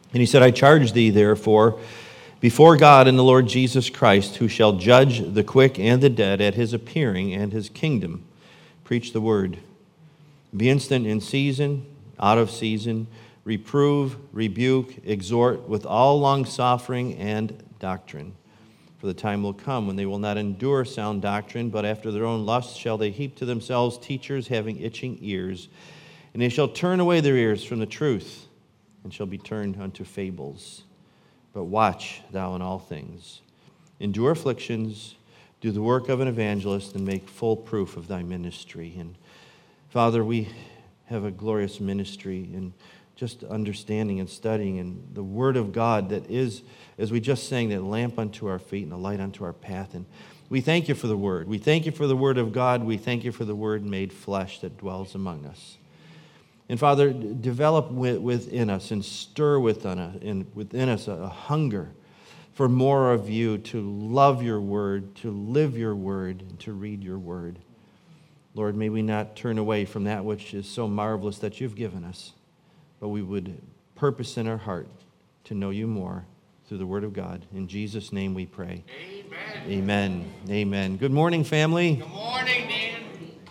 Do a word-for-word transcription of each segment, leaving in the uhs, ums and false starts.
And he said, I charge thee, therefore, before God and the Lord Jesus Christ, who shall judge the quick and the dead at his appearing and his kingdom. Preach the word. Be instant in season, out of season, reprove, rebuke, exhort with all longsuffering and doctrine. For the time will come when they will not endure sound doctrine, but after their own lusts shall they heap to themselves teachers having itching ears. And they shall turn away their ears from the truth, and shall be turned unto fables. But watch thou in all things. Endure afflictions, do the work of an evangelist, and make full proof of thy ministry. And Father, we have a glorious ministry in just understanding and studying and the Word of God that is, as we just sang, that lamp unto our feet and a light unto our path. And we thank you for the Word. We thank you for the Word of God. We thank you for the Word made flesh that dwells among us. And Father, develop within us and stir within us, and within us a hunger for more of you, to love your word, to live your word, and to read your word. Lord, may we not turn away from that which is so marvelous that you've given us, but we would purpose in our heart to know you more through the word of God. In Jesus' name we pray. Amen. Amen. Amen. Good morning, family. Good morning, Dan.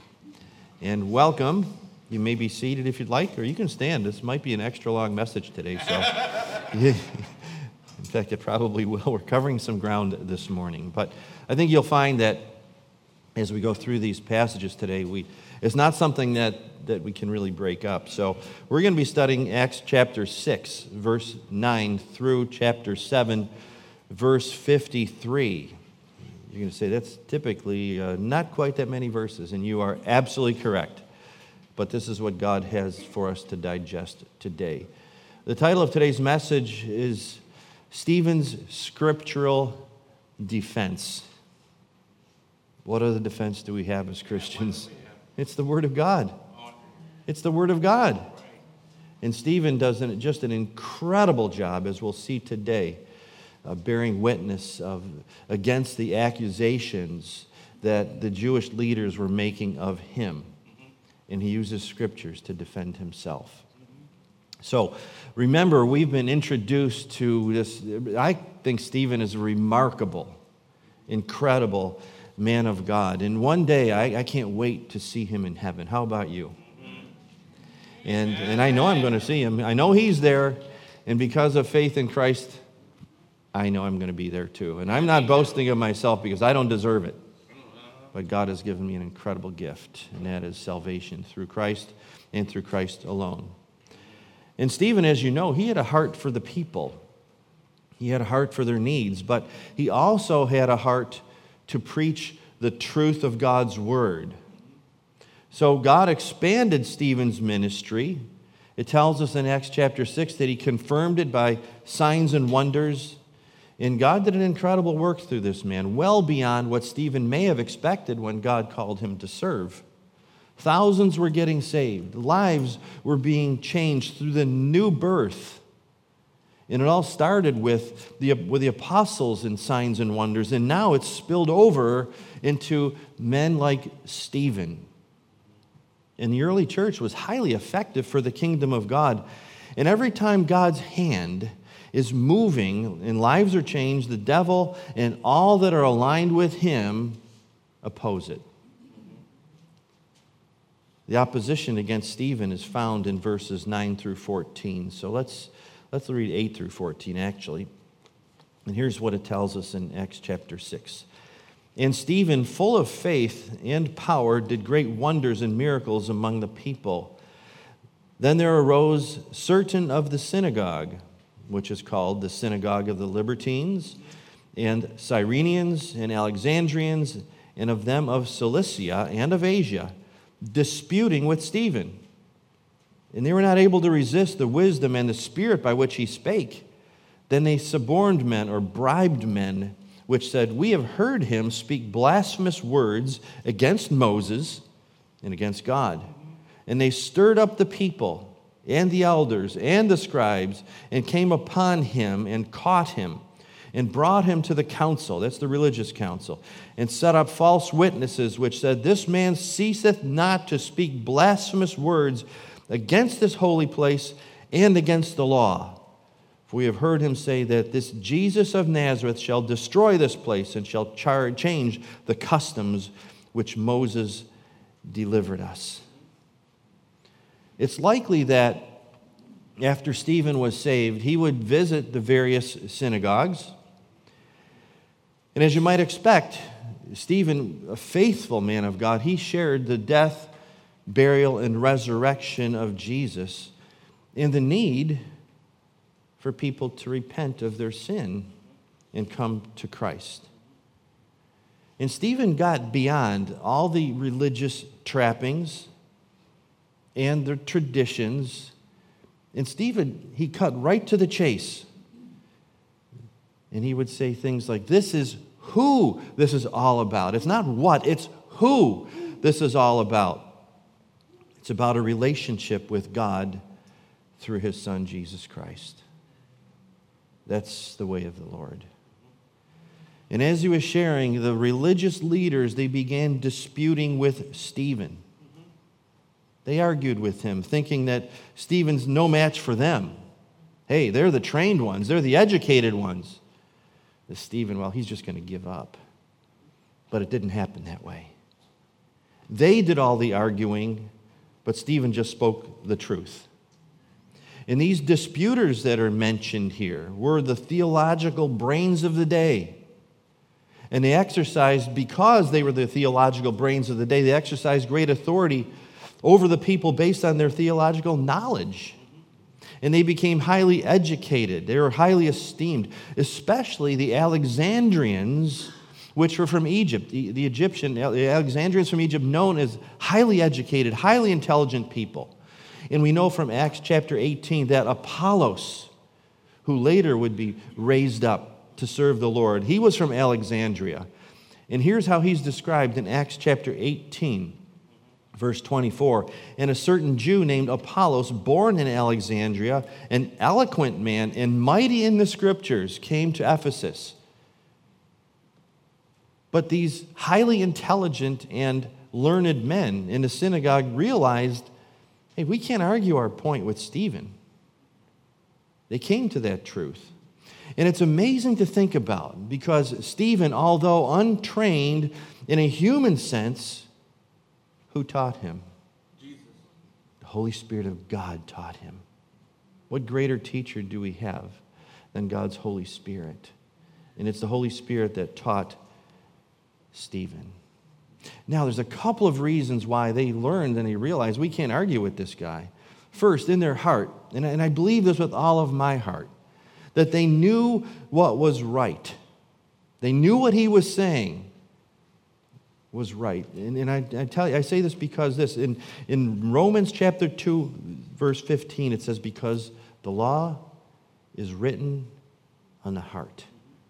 And welcome. You may be seated if you'd like, or you can stand. This might be an extra long message today, so in fact, it probably will. We're covering some ground this morning, but I think you'll find that as we go through these passages today, we it's not something that, that we can really break up. So we're going to be studying Acts chapter six, verse nine, through chapter seven, verse fifty-three. You're going to say, that's typically uh, not quite that many verses, and you are absolutely correct. But this is what God has for us to digest today. The title of today's message is Stephen's Scriptural Defense. What other defense do we have as Christians? It's the Word of God. It's the Word of God. And Stephen does an, just an incredible job, as we'll see today, uh, bearing witness of against the accusations that the Jewish leaders were making of him. And he uses scriptures to defend himself. So, remember, we've been introduced to this. I think Stephen is a remarkable, incredible man of God. And one day, I, I can't wait to see him in heaven. How about you? And, and I know I'm going to see him. I know he's there. And because of faith in Christ, I know I'm going to be there too. And I'm not boasting of myself because I don't deserve it. But God has given me an incredible gift, and that is salvation through Christ and through Christ alone. And Stephen, as you know, he had a heart for the people. He had a heart for their needs, but he also had a heart to preach the truth of God's word. So God expanded Stephen's ministry. It tells us in Acts chapter six that he confirmed it by signs and wonders. And God did an incredible work through this man, well beyond what Stephen may have expected when God called him to serve. Thousands were getting saved. Lives were being changed through the new birth. And it all started with the, with the apostles and signs and wonders, and now it's spilled over into men like Stephen. And the early church was highly effective for the kingdom of God. And every time God's hand is moving and lives are changed, the devil and all that are aligned with him oppose it. The opposition against Stephen is found in verses nine through fourteen. So let's let's read eight through fourteen actually. And here's what it tells us in Acts chapter six. And Stephen, full of faith and power, did great wonders and miracles among the people. Then there arose certain of the synagogue, which is called the synagogue of the Libertines, and Cyrenians and Alexandrians, and of them of Cilicia and of Asia, disputing with Stephen. And they were not able to resist the wisdom and the spirit by which he spake. Then they suborned men or bribed men, which said, We have heard him speak blasphemous words against Moses and against God. And they stirred up the people and the elders and the scribes, and came upon him and caught him and brought him to the council, that's the religious council, and set up false witnesses, which said, This man ceaseth not to speak blasphemous words against this holy place and against the law. For we have heard him say that this Jesus of Nazareth shall destroy this place and shall char- change the customs which Moses delivered us. It's likely that after Stephen was saved, he would visit the various synagogues. And as you might expect, Stephen, a faithful man of God, he shared the death, burial, and resurrection of Jesus and the need for people to repent of their sin and come to Christ. And Stephen got beyond all the religious trappings and the traditions. And Stephen, he cut right to the chase. And he would say things like, this is who this is all about. It's not what, it's who this is all about. It's about a relationship with God through his Son, Jesus Christ. That's the way of the Lord. And as he was sharing, the religious leaders, they began disputing with Stephen. They argued with him, thinking that Stephen's no match for them. Hey, they're the trained ones. They're the educated ones. But Stephen, well, he's just going to give up. But it didn't happen that way. They did all the arguing, but Stephen just spoke the truth. And these disputers that are mentioned here were the theological brains of the day. And they exercised, because they were the theological brains of the day, they exercised great authority over the people based on their theological knowledge. And they became highly educated. They were highly esteemed, especially the Alexandrians, which were from Egypt. The, the Egyptian, the Alexandrians from Egypt, known as highly educated, highly intelligent people. And we know from Acts chapter eighteen that Apollos, who later would be raised up to serve the Lord, he was from Alexandria. And here's how he's described in Acts chapter eighteen, verse twenty-four. And a certain Jew named Apollos, born in Alexandria, an eloquent man and mighty in the scriptures, came to Ephesus. But these highly intelligent and learned men in the synagogue realized, hey, we can't argue our point with Stephen. They came to that truth. And it's amazing to think about, because Stephen, although untrained in a human sense, who taught him? Jesus. The Holy Spirit of God taught him. What greater teacher do we have than God's Holy Spirit? And it's the Holy Spirit that taught Stephen. Now, there's a couple of reasons why they learned and they realized we can't argue with this guy. First, in their heart, and I believe this with all of my heart, that they knew what was right. They knew what he was saying was right. And, and I, I tell you, I say this because this, in, in Romans chapter two, verse fifteen, it says, because the law is written on the heart.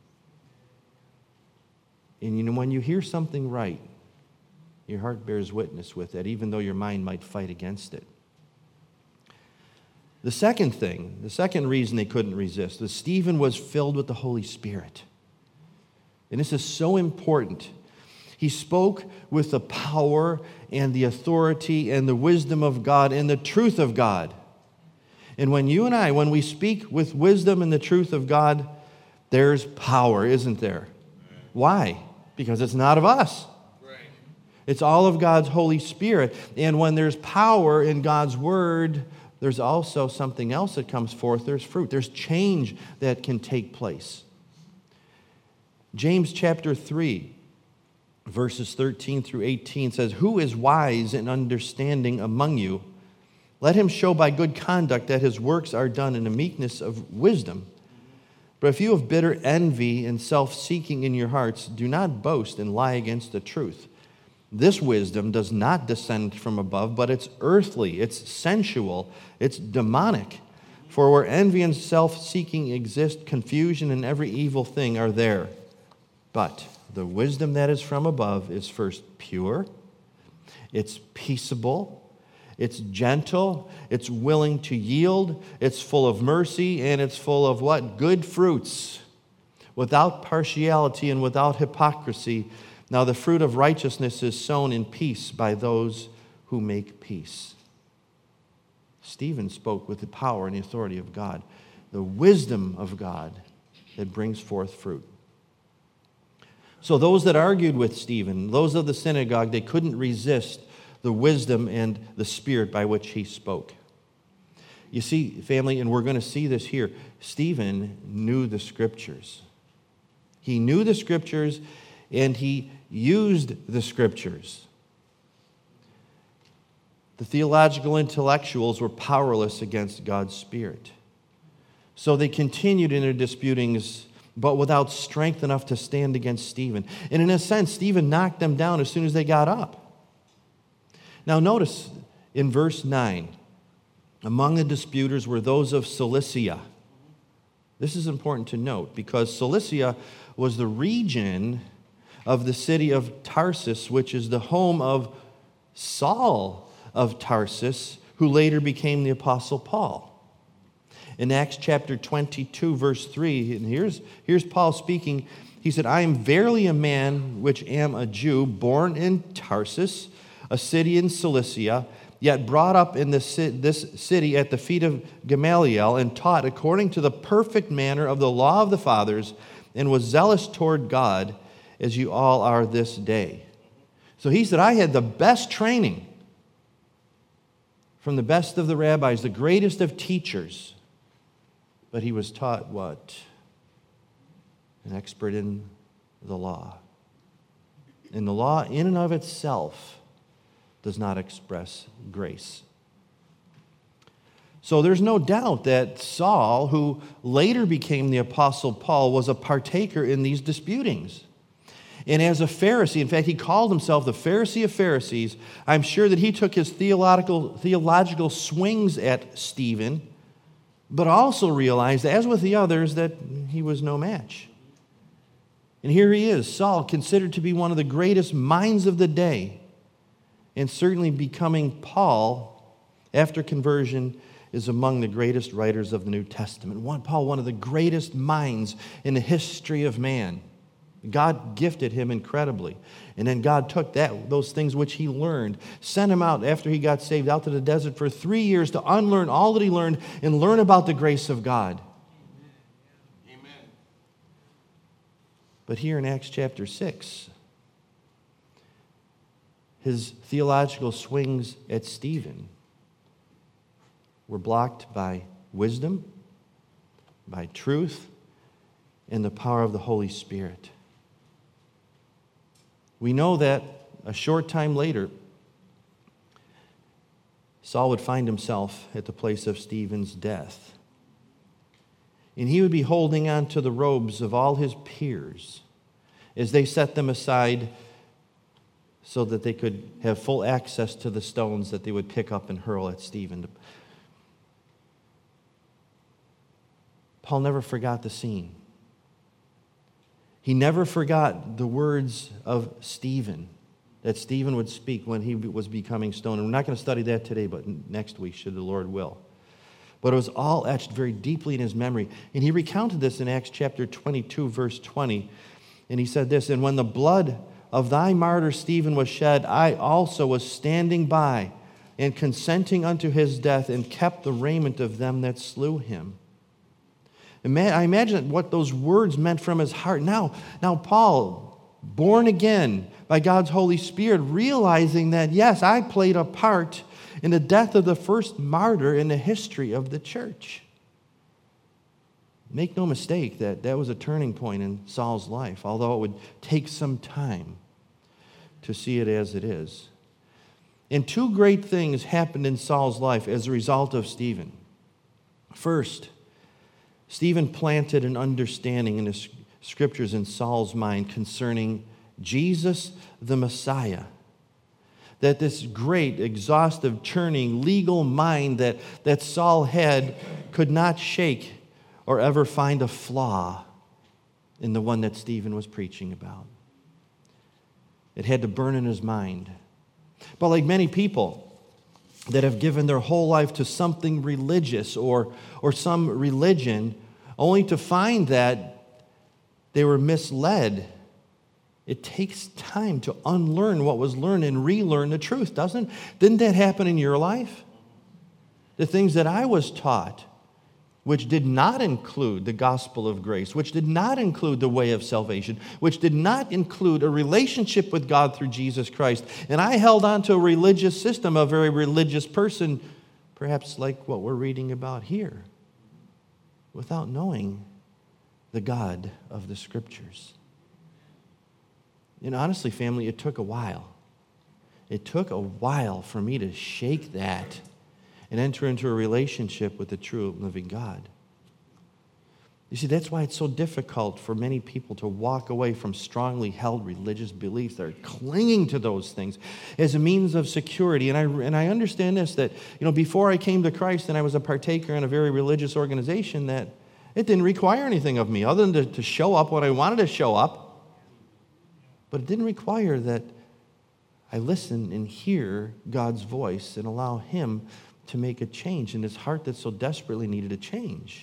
And you know, when you hear something right, your heart bears witness with it, even though your mind might fight against it. The second thing, the second reason they couldn't resist, was Stephen was filled with the Holy Spirit. And this is so important. He spoke with the power and the authority and the wisdom of God and the truth of God. And when you and I, when we speak with wisdom and the truth of God, there's power, isn't there? Why? Because it's not of us. It's all of God's Holy Spirit. And when there's power in God's Word, there's also something else that comes forth. There's fruit. There's change that can take place. James chapter three, verses thirteen through eighteen says, who is wise and understanding among you? Let him show by good conduct that his works are done in a meekness of wisdom. But if you have bitter envy and self-seeking in your hearts, do not boast and lie against the truth. This wisdom does not descend from above, but it's earthly, it's sensual, it's demonic. For where envy and self-seeking exist, confusion and every evil thing are there. But the wisdom that is from above is first pure, it's peaceable, it's gentle, it's willing to yield, it's full of mercy, and it's full of what? Good fruits, without partiality and without hypocrisy. Now the fruit of righteousness is sown in peace by those who make peace. Stephen spoke with the power and the authority of God. the wisdom of God that brings forth fruit. So those that argued with Stephen, those of the synagogue, they couldn't resist the wisdom and the spirit by which he spoke. You see, family, and we're going to see this here, Stephen knew the Scriptures. He knew the Scriptures, and he used the Scriptures. The theological intellectuals were powerless against God's Spirit. So they continued in their disputings, but without strength enough to stand against Stephen. And in a sense, Stephen knocked them down as soon as they got up. Now notice in verse nine, among the disputers were those of Cilicia. This is important to note because Cilicia was the region of the city of Tarsus, which is the home of Saul of Tarsus, who later became the Apostle Paul. In Acts chapter twenty-two, verse three, and here's, here's Paul speaking. He said, I am verily a man which am a Jew, born in Tarsus, a city in Cilicia, yet brought up in this, this city at the feet of Gamaliel, and taught according to the perfect manner of the law of the fathers, and was zealous toward God, as you all are this day. So he said, I had the best training from the best of the rabbis, the greatest of teachers. But he was taught what? An expert in the law. And the law in and of itself does not express grace. So there's no doubt that Saul, who later became the Apostle Paul, was a partaker in these disputings. And as a Pharisee, in fact, he called himself the Pharisee of Pharisees. I'm sure that he took his theological, theological swings at Stephen, but also realized, as with the others, that he was no match. And here he is, Saul, considered to be one of the greatest minds of the day, and certainly becoming Paul, after conversion, is among the greatest writers of the New Testament. One, Paul, one of the greatest minds in the history of man. God gifted him incredibly. And then God took that, those things which he learned, sent him out after he got saved out to the desert for three years to unlearn all that he learned and learn about the grace of God. Amen. But here in Acts chapter six, his theological swings at Stephen were blocked by wisdom, by truth, and the power of the Holy Spirit. We know that a short time later, Saul would find himself at the place of Stephen's death. And he would be holding on to the robes of all his peers as they set them aside so that they could have full access to the stones that they would pick up and hurl at Stephen. Paul never forgot the scene. He never forgot the words of Stephen, that Stephen would speak when he was becoming stoned. And we're not going to study that today, but next week, should the Lord will. But it was all etched very deeply in his memory. And he recounted this in Acts chapter twenty-two, verse twenty. And he said this, and when the blood of thy martyr Stephen was shed, I also was standing by and consenting unto his death, and kept the raiment of them that slew him. I imagine what those words meant from his heart. Now, now Paul, born again by God's Holy Spirit, realizing that, yes, I played a part in the death of the first martyr in the history of the church. Make no mistake that that was a turning point in Saul's life, although it would take some time to see it as it is. And two great things happened in Saul's life as a result of Stephen. First, Stephen planted an understanding in the scriptures in Saul's mind concerning Jesus the Messiah. That this great, exhaustive, churning, legal mind that, that Saul had could not shake or ever find a flaw in the one that Stephen was preaching about. It had to burn in his mind. But like many people that have given their whole life to something religious or, or some religion, only to find that they were misled, it takes time to unlearn what was learned and relearn the truth, doesn't it? Didn't that happen in your life? The things that I was taught which did not include the gospel of grace, which did not include the way of salvation, which did not include a relationship with God through Jesus Christ. And I held on to a religious system, a very religious person, perhaps like what we're reading about here, without knowing the God of the Scriptures. And honestly, family, it took a while. It took a while for me to shake that and enter into a relationship with the true and living God. You see, that's why it's so difficult for many people to walk away from strongly held religious beliefs. They're clinging to those things as a means of security. And I, and I understand this, that, you know, before I came to Christ and I was a partaker in a very religious organization, that it didn't require anything of me other than to, to show up when I wanted to show up. But it didn't require that I listen and hear God's voice and allow Him to make a change in His heart that so desperately needed a change.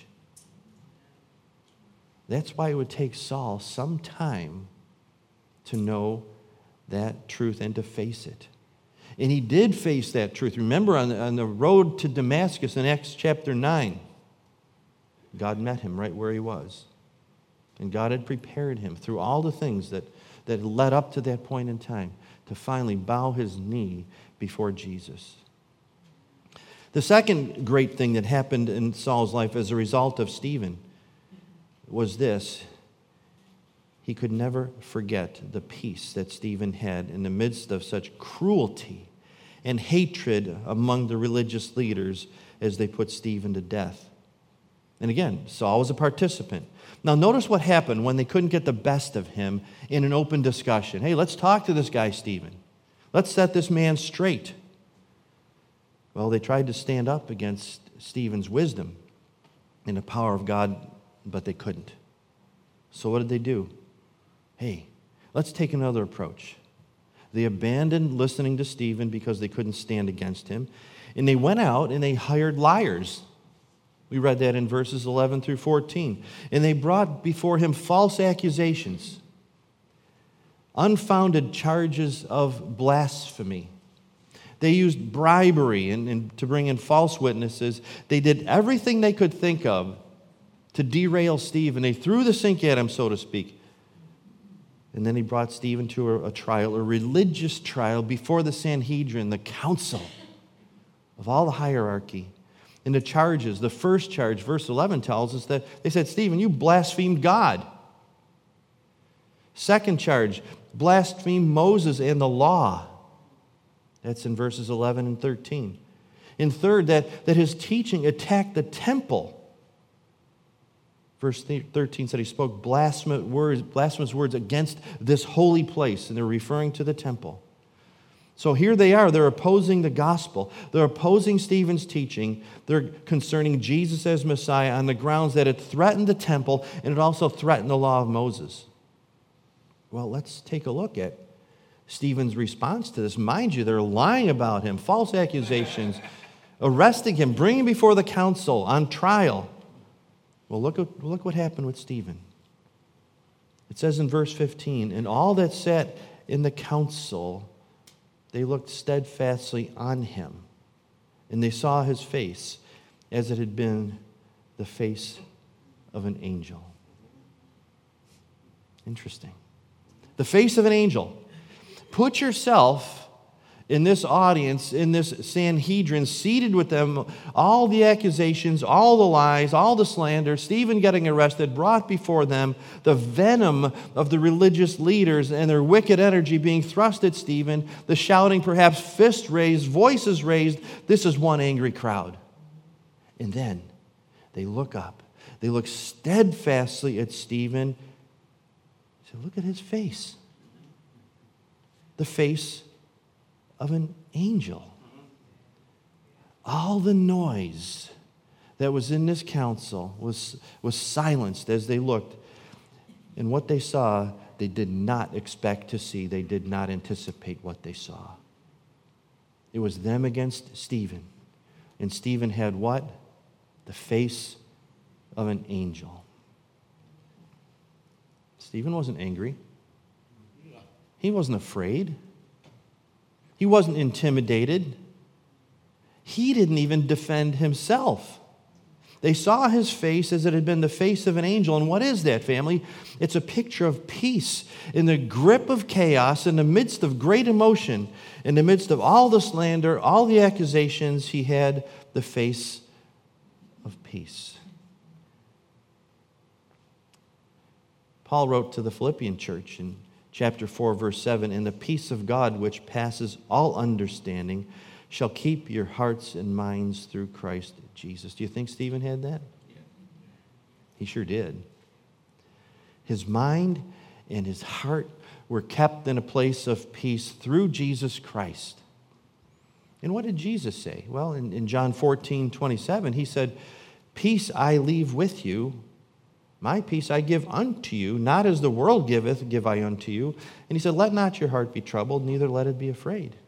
That's why it would take Saul some time to know that truth and to face it. And he did face that truth. Remember, on the, on the road to Damascus in Acts chapter nine, God met him right where he was. And God had prepared him through all the things that, that led up to that point in time to finally bow his knee before Jesus. The second great thing that happened in Saul's life as a result of Stephen was this: he could never forget the peace that Stephen had in the midst of such cruelty and hatred among the religious leaders as they put Stephen to death. And again, Saul was a participant. Now notice what happened when they couldn't get the best of him in an open discussion. Hey, let's talk to this guy, Stephen. Let's set this man straight. Well, they tried to stand up against Stephen's wisdom and the power of God, but they couldn't. So what did they do? Hey, let's take another approach. They abandoned listening to Stephen because they couldn't stand against him, and they went out and they hired liars. We read that in verses eleven through fourteen. And they brought before him false accusations, unfounded charges of blasphemy. They used bribery and, and to bring in false witnesses. They did everything they could think of to derail Stephen. They threw the sink at him, so to speak. And then he brought Stephen to a, a trial, a religious trial before the Sanhedrin, the council of all the hierarchy. And the charges, the first charge, verse eleven tells us that they said, Stephen, you blasphemed God. Second charge, blasphemed Moses and the law. That's in verses eleven and thirteen. And third, that, that his teaching attacked the temple. Verse thirteen said he spoke blasphemous words, blasphemous words against this holy place, and they're referring to the temple. So here they are. They're opposing the gospel. They're opposing Stephen's teaching. They're concerning Jesus as Messiah on the grounds that it threatened the temple and it also threatened the law of Moses. Well, let's take a look at Stephen's response to this. Mind you, they're lying about him, false accusations, arresting him, bringing him before the council on trial. Well, look, at, look what happened with Stephen. It says in verse fifteen, and all that sat in the council, they looked steadfastly on him, and they saw his face as it had been the face of an angel. Interesting. The face of an angel. Put yourself in this audience, in this Sanhedrin, seated with them, all the accusations, all the lies, all the slander, Stephen getting arrested, brought before them, the venom of the religious leaders and their wicked energy being thrust at Stephen, the shouting, perhaps fists raised, voices raised. This is one angry crowd. And then they look up. They look steadfastly at Stephen. So look at his face. The face of an angel. All the noise that was in this council was, was silenced as they looked. And what they saw, they did not expect to see. They did not anticipate what they saw. It was them against Stephen. And Stephen had what? The face of an angel. Stephen wasn't angry. He wasn't afraid. He wasn't intimidated. He didn't even defend himself. They saw his face as it had been the face of an angel. And what is that, family? It's a picture of peace. In the grip of chaos, in the midst of great emotion, in the midst of all the slander, all the accusations, he had the face of peace. Paul wrote to the Philippian church in chapter four, verse seven, "And the peace of God, which passes all understanding, shall keep your hearts and minds through Christ Jesus." Do you think Stephen had that? Yeah. He sure did. His mind and his heart were kept in a place of peace through Jesus Christ. And what did Jesus say? Well, in, in John fourteen, twenty-seven, he said, "Peace I leave with you, my peace I give unto you, not as the world giveth, give I unto you." And he said, "Let not your heart be troubled, neither let it be afraid."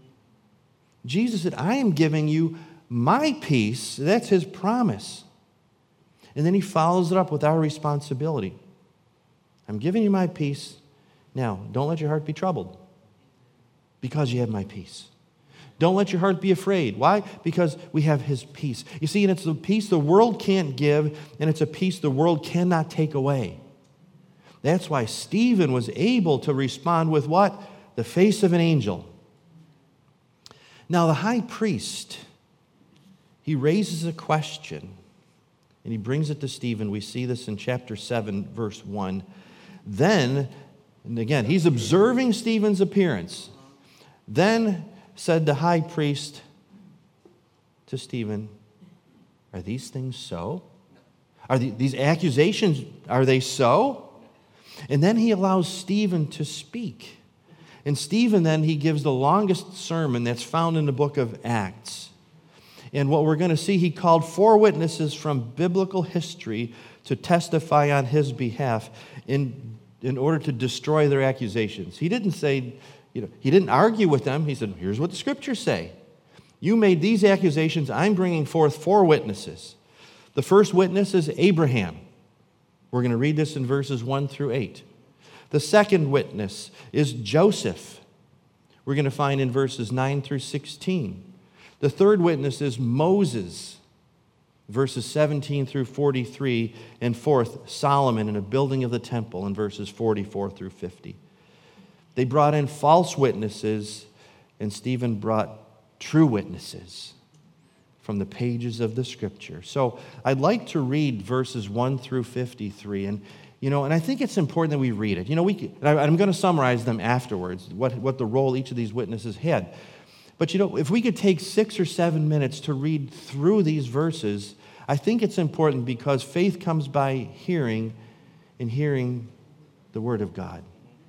Jesus said, "I am giving you my peace." That's his promise. And then he follows it up with our responsibility. I'm giving you my peace. Now, don't let your heart be troubled, because you have my peace. Don't let your heart be afraid. Why? Because we have his peace. You see, and it's the peace the world can't give, and it's a peace the world cannot take away. That's why Stephen was able to respond with what? The face of an angel. Now, the high priest, he raises a question, and he brings it to Stephen. We see this in chapter seven, verse one. Then, and again, he's observing Stephen's appearance. Then said the high priest to Stephen, "Are these things so? Are the, these accusations, are they so?" And then he allows Stephen to speak. And Stephen then, he gives the longest sermon that's found in the book of Acts. And what we're going to see, he called four witnesses from biblical history to testify on his behalf in, in order to destroy their accusations. He didn't say, you know, he didn't argue with them. He said, "Here's what the scriptures say. You made these accusations. I'm bringing forth four witnesses." The first witness is Abraham. We're going to read this in verses one through eight. The second witness is Joseph. We're going to find in verses nine through sixteen. The third witness is Moses, verses seventeen through forty-three. And fourth, Solomon in a building of the temple in verses forty-four through fifty. They brought in false witnesses, and Stephen brought true witnesses from the pages of the Scripture. So I'd like to read verses one through fifty-three, and you know, and I think it's important that we read it. You know, we and I'm going to summarize them afterwards, what, what the role each of these witnesses had. But you know, if we could take six or seven minutes to read through these verses, I think it's important, because faith comes by hearing, and hearing the Word of God.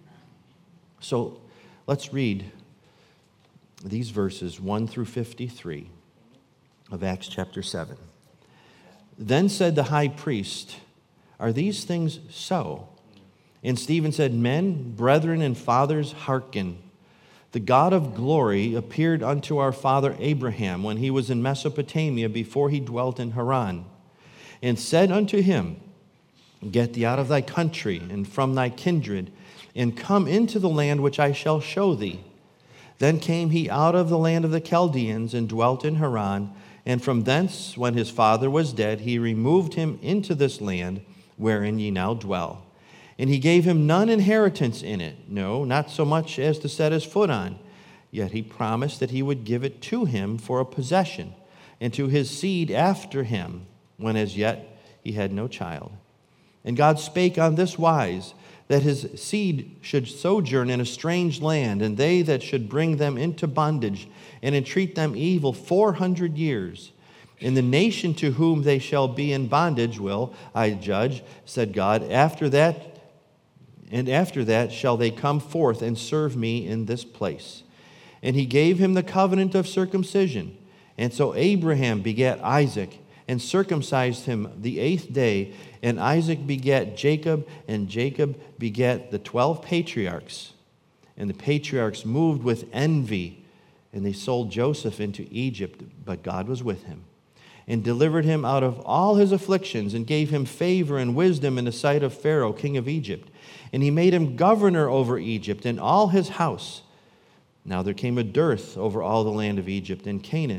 So let's read these verses one through fifty-three of Acts chapter seven. Then said the high priest, "Are these things so?" And Stephen said, "Men, brethren, and fathers, hearken. The God of glory appeared unto our father Abraham when he was in Mesopotamia, before he dwelt in Haran, and said unto him, Get thee out of thy country and from thy kindred, and come into the land which I shall show thee. Then came he out of the land of the Chaldeans, and dwelt in Haran, and from thence, when his father was dead, he removed him into this land wherein ye now dwell. And he gave him none inheritance in it, no, not so much as to set his foot on. Yet he promised that he would give it to him for a possession, and to his seed after him, when as yet he had no child. And God spake on this wise, that his seed should sojourn in a strange land, and they that should bring them into bondage, and entreat them evil four hundred years. In the nation to whom they shall be in bondage will, I judge, said God, after that, and after that shall they come forth and serve me in this place. And he gave him the covenant of circumcision. And so Abraham begat Isaac, and circumcised him the eighth day. And Isaac begat Jacob, and Jacob begat the twelve patriarchs. And the patriarchs moved with envy, and they sold Joseph into Egypt, but God was with him, and delivered him out of all his afflictions, and gave him favor and wisdom in the sight of Pharaoh, king of Egypt. And he made him governor over Egypt and all his house. Now there came a dearth over all the land of Egypt and Canaan,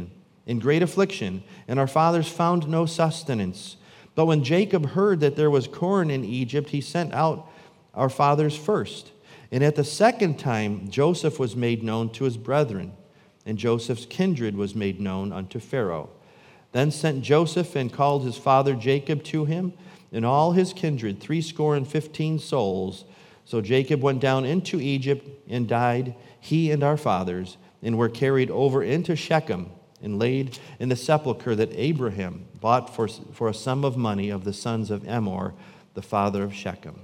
in great affliction, and our fathers found no sustenance. But when Jacob heard that there was corn in Egypt, he sent out our fathers first. And at the second time Joseph was made known to his brethren, and Joseph's kindred was made known unto Pharaoh. Then sent Joseph and called his father Jacob to him, and all his kindred, threescore and fifteen souls. So Jacob went down into Egypt and died, he and our fathers, and were carried over into Shechem, and laid in the sepulchre that Abraham bought for, for a sum of money of the sons of Emor, the father of Shechem.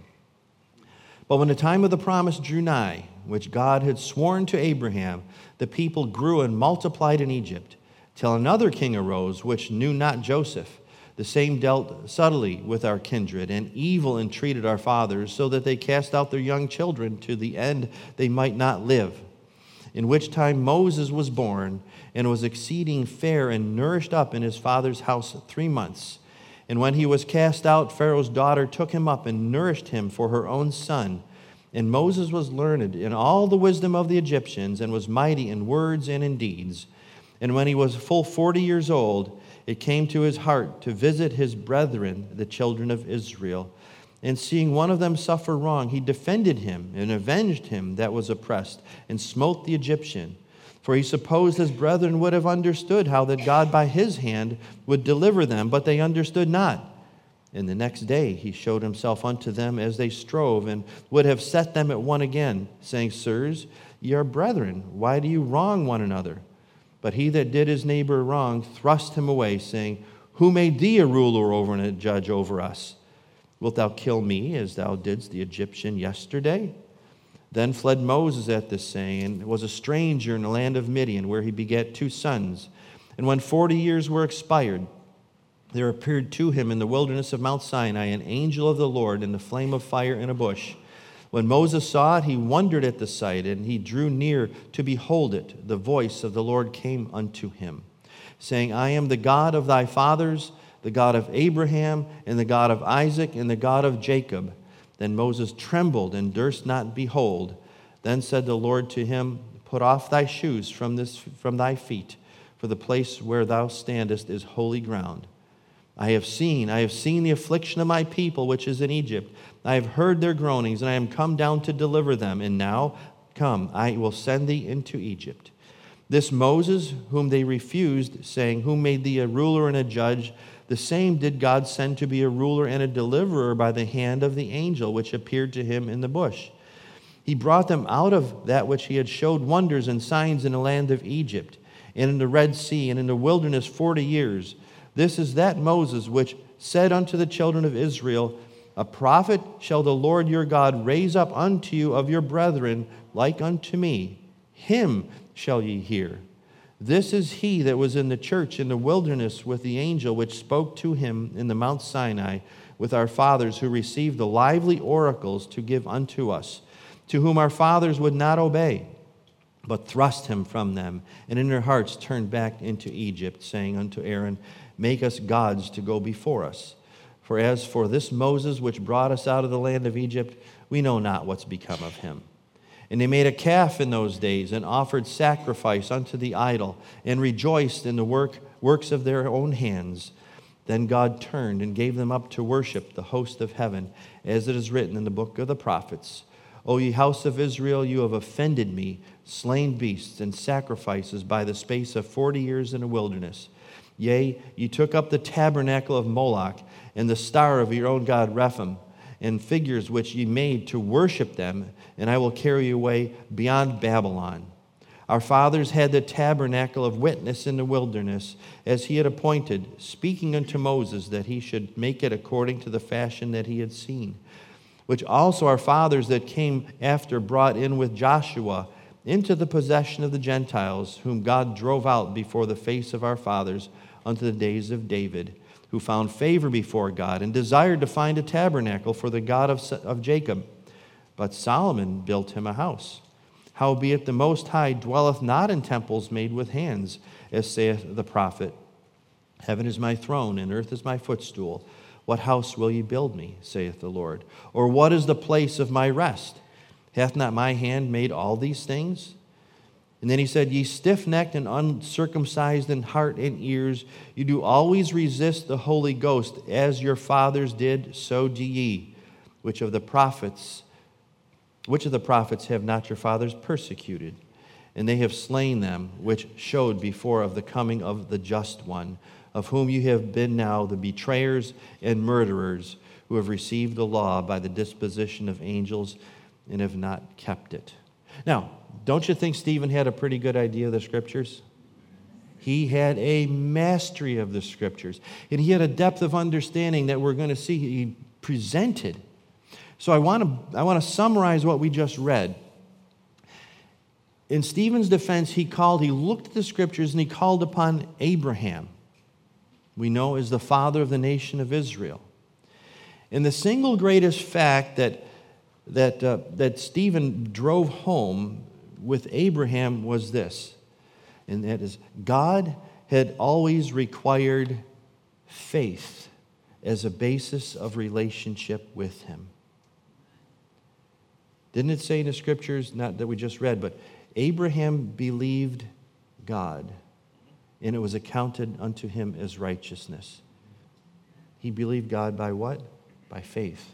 But when the time of the promise drew nigh, which God had sworn to Abraham, the people grew and multiplied in Egypt, till another king arose, which knew not Joseph. The same dealt subtly with our kindred, and evil entreated our fathers, so that they cast out their young children to the end they might not live. In which time Moses was born, and was exceeding fair, and nourished up in his father's house three months. And when he was cast out, Pharaoh's daughter took him up and nourished him for her own son. And Moses was learned in all the wisdom of the Egyptians, and was mighty in words and in deeds. And when he was full forty years old, it came to his heart to visit his brethren, the children of Israel. And seeing one of them suffer wrong, he defended him and avenged him that was oppressed, and smote the Egyptian. For he supposed his brethren would have understood how that God by his hand would deliver them, but they understood not. And the next day he showed himself unto them as they strove, and would have set them at one again, saying, Sirs, ye are brethren, why do you wrong one another? But he that did his neighbor wrong thrust him away, saying, Who made thee a ruler over and a judge over us? Wilt thou kill me as thou didst the Egyptian yesterday? Then fled Moses at this saying, and was a stranger in the land of Midian, where he begat two sons. And when forty years were expired, there appeared to him in the wilderness of Mount Sinai an angel of the Lord in the flame of fire in a bush. When Moses saw it, he wondered at the sight, and he drew near to behold it. The voice of the Lord came unto him, saying, I am the God of thy fathers, the God of Abraham, and the God of Isaac, and the God of Jacob. Then Moses trembled and durst not behold. Then said the Lord to him, Put off thy shoes from this from thy feet, for the place where thou standest is holy ground. I have seen, I have seen the affliction of my people which is in Egypt. I have heard their groanings, and I am come down to deliver them. And now, come, I will send thee into Egypt. This Moses, whom they refused, saying, Who made thee a ruler and a judge? The same did God send to be a ruler and a deliverer by the hand of the angel which appeared to him in the bush. He brought them out of that which he had showed wonders and signs in the land of Egypt, and in the Red Sea, and in the wilderness forty years. This is that Moses which said unto the children of Israel, A prophet shall the Lord your God raise up unto you of your brethren like unto me. Him shall ye hear. This is he that was in the church in the wilderness with the angel which spoke to him in the Mount Sinai with our fathers, who received the lively oracles to give unto us, to whom our fathers would not obey, but thrust him from them, and in their hearts turned back into Egypt, saying unto Aaron, Make us gods to go before us. For as for this Moses which brought us out of the land of Egypt, we know not what's become of him. And they made a calf in those days, and offered sacrifice unto the idol, and rejoiced in the work, works of their own hands. Then God turned and gave them up to worship the host of heaven, as it is written in the book of the prophets. O ye house of Israel, you have offended me, slain beasts and sacrifices by the space of forty years in the wilderness. Yea, ye took up the tabernacle of Moloch, and the star of your own god Rephaim, and figures which ye made to worship them, and I will carry you away beyond Babylon. Our fathers had the tabernacle of witness in the wilderness, as he had appointed, speaking unto Moses that he should make it according to the fashion that he had seen, which also our fathers that came after brought in with Joshua into the possession of the Gentiles, whom God drove out before the face of our fathers unto the days of David, who found favor before God, and desired to find a tabernacle for the God of, of Jacob. But Solomon built him a house. Howbeit the Most High dwelleth not in temples made with hands, as saith the prophet. Heaven is my throne, and earth is my footstool. What house will ye build me, saith the Lord? Or what is the place of my rest? Hath not my hand made all these things? And then he said, ye stiff-necked and uncircumcised in heart and ears, you do always resist the Holy Ghost, as your fathers did, so do ye. Which of the prophets, which of the prophets have not your fathers persecuted? And they have slain them, which showed before of the coming of the just one, of whom you have been now the betrayers and murderers, who have received the law by the disposition of angels and have not kept it. Now, don't you think Stephen had a pretty good idea of the Scriptures? He had a mastery of the Scriptures, and he had a depth of understanding that we're going to see he presented. So I want to I want to summarize what we just read. In Stephen's defense, he called, he looked at the Scriptures and he called upon Abraham, we know as the father of the nation of Israel. And the single greatest fact that that uh, that Stephen drove home with Abraham was this, and that is God had always required faith as a basis of relationship with him. Didn't it say in the Scriptures, not that we just read, but Abraham believed God, and it was accounted unto him as righteousness. He believed God by what? By faith.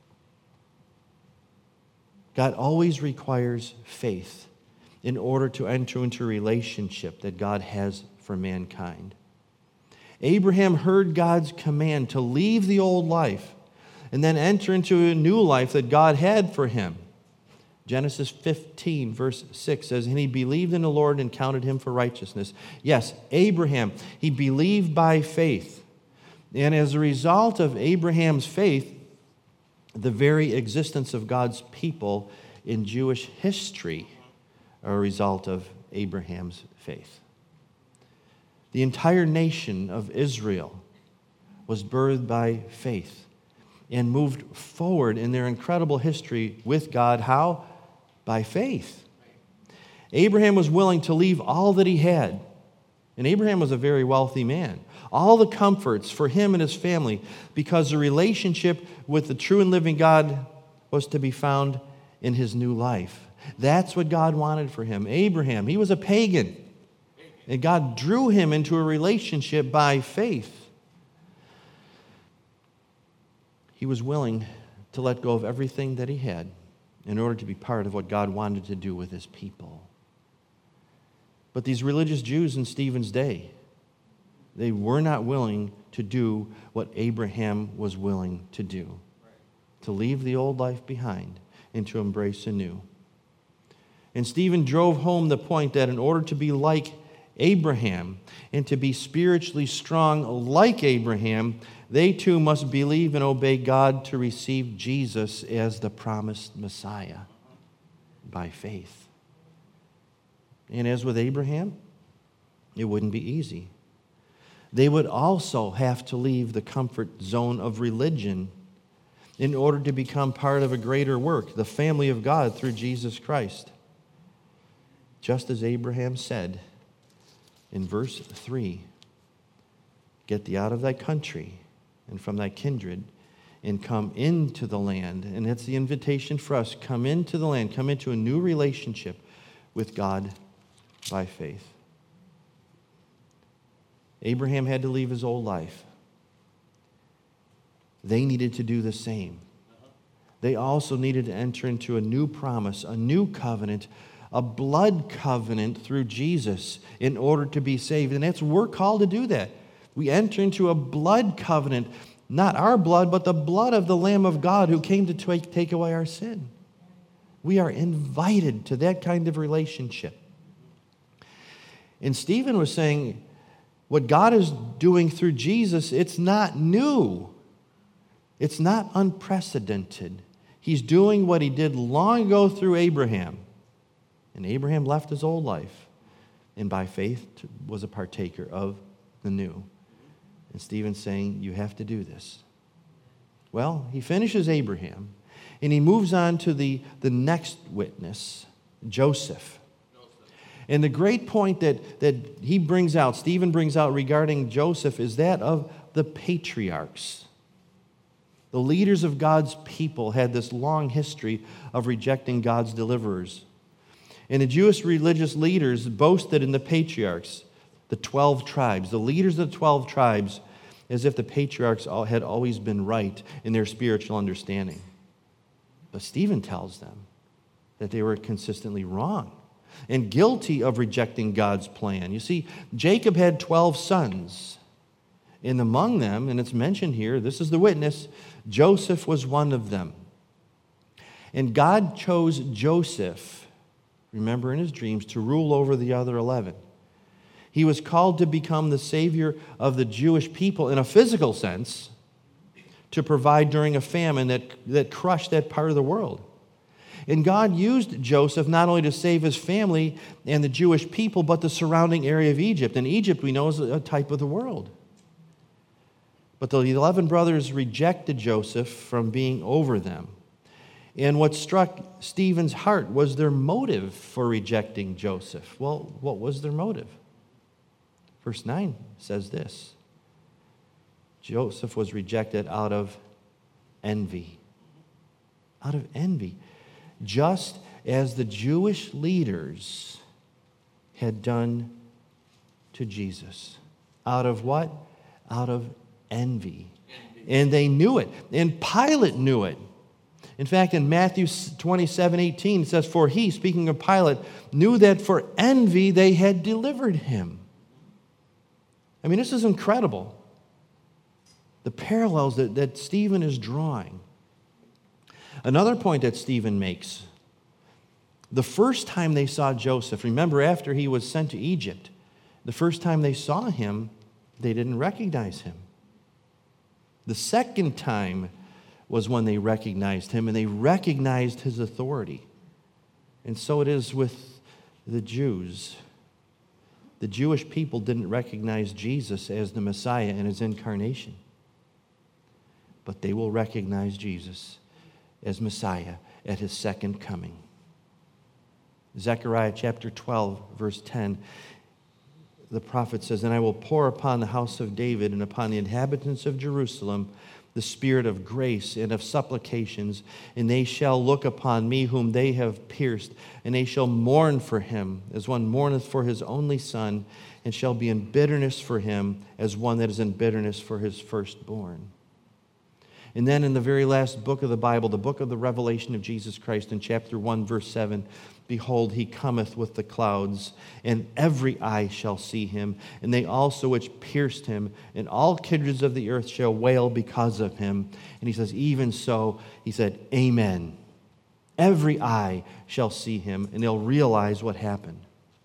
God always requires faith in order to enter into a relationship that God has for mankind. Abraham heard God's command to leave the old life and then enter into a new life that God had for him. Genesis fifteen, verse six says, and he believed in the Lord and counted him for righteousness. Yes, Abraham, he believed by faith. And as a result of Abraham's faith, the very existence of God's people in Jewish history are a result of Abraham's faith. The entire nation of Israel was birthed by faith and moved forward in their incredible history with God. How? By faith. Abraham was willing to leave all that he had. And Abraham was a very wealthy man. All the comforts for him and his family, because the relationship with the true and living God was to be found in his new life. That's what God wanted for him. Abraham, he was a pagan. And God drew him into a relationship by faith. He was willing to let go of everything that he had in order to be part of what God wanted to do with his people. But these religious Jews in Stephen's day, they were not willing to do what Abraham was willing to do, to leave the old life behind and to embrace a new. And Stephen drove home the point that in order to be like Abraham and to be spiritually strong like Abraham, they too must believe and obey God to receive Jesus as the promised Messiah by faith. And as with Abraham, it wouldn't be easy. They would also have to leave the comfort zone of religion in order to become part of a greater work, the family of God through Jesus Christ. Just as Abraham said in verse three, get thee out of thy country and from thy kindred and come into the land. And that's the invitation for us. Come into the land. Come into a new relationship with God by faith. Abraham had to leave his old life. They needed to do the same. They also needed to enter into a new promise, a new covenant, a blood covenant through Jesus in order to be saved. And that's we're called to do that. We enter into a blood covenant, not our blood, but the blood of the Lamb of God who came to take, take away our sin. We are invited to that kind of relationship. And Stephen was saying, what God is doing through Jesus, it's not new. It's not unprecedented. He's doing what he did long ago through Abraham. And Abraham left his old life and by faith was a partaker of the new. And Stephen's saying, you have to do this. Well, he finishes Abraham and he moves on to the, the next witness, Joseph. And the great point that, that he brings out, Stephen brings out regarding Joseph, is that of the patriarchs. The leaders of God's people had this long history of rejecting God's deliverers. And the Jewish religious leaders boasted in the patriarchs, the twelve tribes, the leaders of the twelve tribes, as if the patriarchs all had always been right in their spiritual understanding. But Stephen tells them that they were consistently wrong and guilty of rejecting God's plan. You see, Jacob had twelve sons, and among them, and it's mentioned here, this is the witness, Joseph was one of them. And God chose Joseph, remember in his dreams, to rule over the other eleven. He was called to become the savior of the Jewish people in a physical sense, to provide during a famine that, that crushed that part of the world. And God used Joseph not only to save his family and the Jewish people, but the surrounding area of Egypt. And Egypt, we know, is a type of the world. But the eleven brothers rejected Joseph from being over them. And what struck Stephen's heart was their motive for rejecting Joseph. Well, what was their motive? Verse nine says this: Joseph was rejected out of envy. Out of envy. Just as the Jewish leaders had done to Jesus. Out of what? Out of envy. And they knew it. And Pilate knew it. In fact, in Matthew twenty-seven eighteen, it says, "For he," speaking of Pilate, "knew that for envy they had delivered him." I mean, this is incredible. The parallels that, that Stephen is drawing. Another point that Stephen makes, the first time they saw Joseph, remember after he was sent to Egypt, the first time they saw him, they didn't recognize him. The second time was when they recognized him, and they recognized his authority. And so it is with the Jews. The Jewish people didn't recognize Jesus as the Messiah in his incarnation. But they will recognize Jesus as Messiah at his second coming. Zechariah chapter twelve, verse ten, the prophet says, "And I will pour upon the house of David and upon the inhabitants of Jerusalem the spirit of grace and of supplications, and they shall look upon me whom they have pierced, and they shall mourn for him as one mourneth for his only son, and shall be in bitterness for him as one that is in bitterness for his firstborn." And then in the very last book of the Bible, the book of the Revelation of Jesus Christ, in chapter one, verse seven, "Behold, he cometh with the clouds, and every eye shall see him, and they also which pierced him, and all kindreds of the earth shall wail because of him." And he says, "Even so," he said, "Amen." Every eye shall see him, and they'll realize what happened.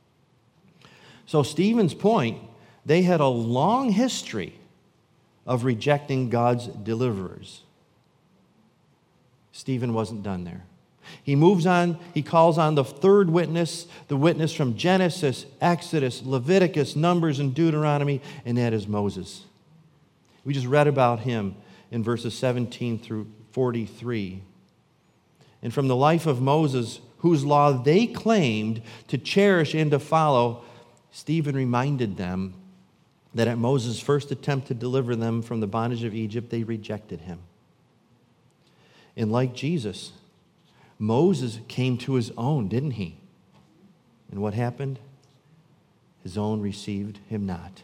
So Stephen's point, they had a long history of rejecting God's deliverers. Stephen wasn't done there. He moves on, he calls on the third witness, the witness from Genesis, Exodus, Leviticus, Numbers, and Deuteronomy, and that is Moses. We just read about him in verses seventeen through forty-three. And from the life of Moses, whose law they claimed to cherish and to follow, Stephen reminded them that at Moses' first attempt to deliver them from the bondage of Egypt, they rejected him. And like Jesus, Moses came to his own, didn't he? And what happened? His own received him not.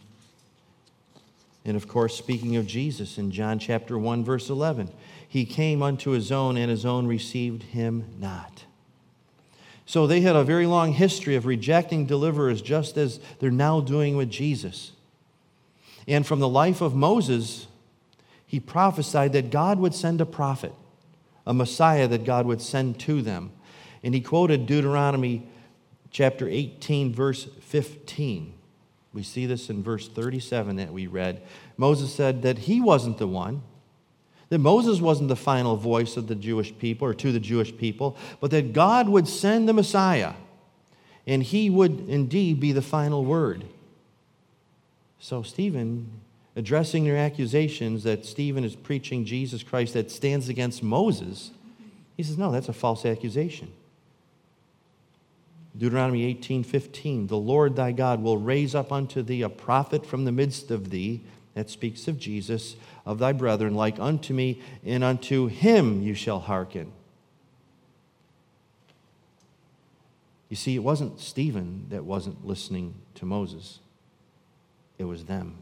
And of course, speaking of Jesus, in John chapter one, verse eleven, he came unto his own, and his own received him not. So they had a very long history of rejecting deliverers, just as they're now doing with Jesus. And from the life of Moses, he prophesied that God would send a prophet, a Messiah that God would send to them. And he quoted Deuteronomy chapter eighteen, verse fifteen. We see this in verse thirty-seven that we read. Moses said that he wasn't the one, that Moses wasn't the final voice of the Jewish people or to the Jewish people, but that God would send the Messiah, and he would indeed be the final word. So Stephen, addressing their accusations that Stephen is preaching Jesus Christ that stands against Moses, he says, no, that's a false accusation. Deuteronomy eighteen fifteen, "The Lord thy God will raise up unto thee a prophet from the midst of thee," that speaks of Jesus, "of thy brethren, like unto me, and unto him you shall hearken." You see, it wasn't Stephen that wasn't listening to Moses. It was them.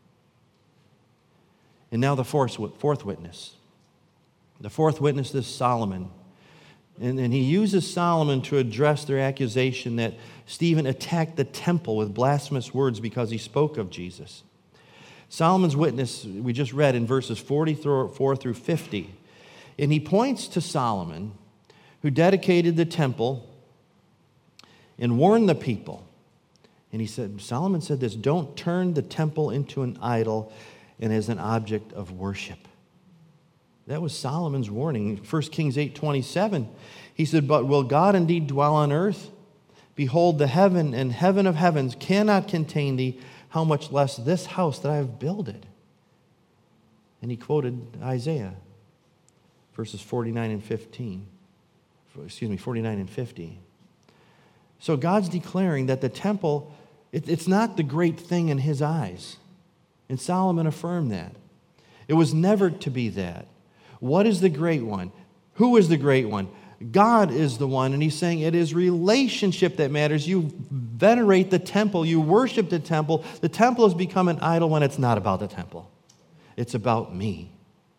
And now the fourth, fourth witness. The fourth witness is Solomon. And, and he uses Solomon to address their accusation that Stephen attacked the temple with blasphemous words because he spoke of Jesus. Solomon's witness, we just read in verses forty-four through fifty. And he points to Solomon, who dedicated the temple and warned the people. And he said, Solomon said this, don't turn the temple into an idol and as an object of worship. That was Solomon's warning. First Kings eight twenty-seven, he said, but will God indeed dwell on earth? Behold, the heaven and heaven of heavens cannot contain thee, how much less this house that I have builded. And he quoted Isaiah, verses forty-nine and fifteen. Excuse me, forty-nine and fifty. So God's declaring that the temple, it, it's not the great thing in his eyes. And Solomon affirmed that. It was never to be that. What is the great one? Who is the great one? God is the one, and he's saying it is relationship that matters. You venerate the temple, you worship the temple. The temple has become an idol when it's not about the temple. It's about me.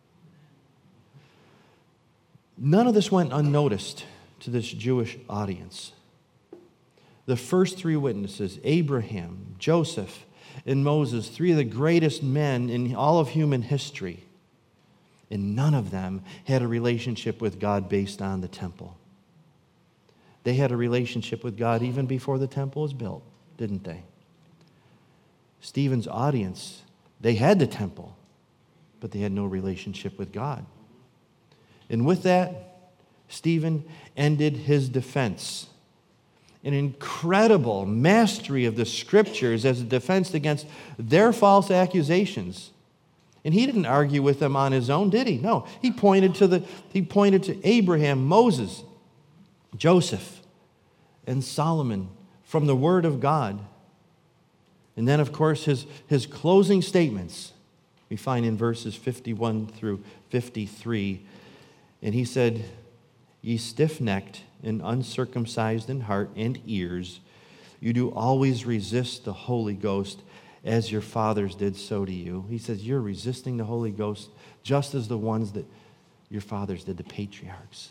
None of this went unnoticed to this Jewish audience. The first three witnesses, Abraham, Joseph, and Moses, three of the greatest men in all of human history, and none of them had a relationship with God based on the temple. They had a relationship with God even before the temple was built, didn't they? Stephen's audience, they had the temple, but they had no relationship with God. And with that, Stephen ended his defense. An incredible mastery of the Scriptures as a defense against their false accusations. And he didn't argue with them on his own, did he? No. He pointed to the he pointed to Abraham, Moses, Joseph, and Solomon from the Word of God. And then, of course, his, his closing statements we find in verses fifty-one through fifty-three. And he said, ye stiff-necked and uncircumcised in heart and ears, you do always resist the Holy Ghost, as your fathers did so to you. He says, you're resisting the Holy Ghost just as the ones that your fathers did, the patriarchs.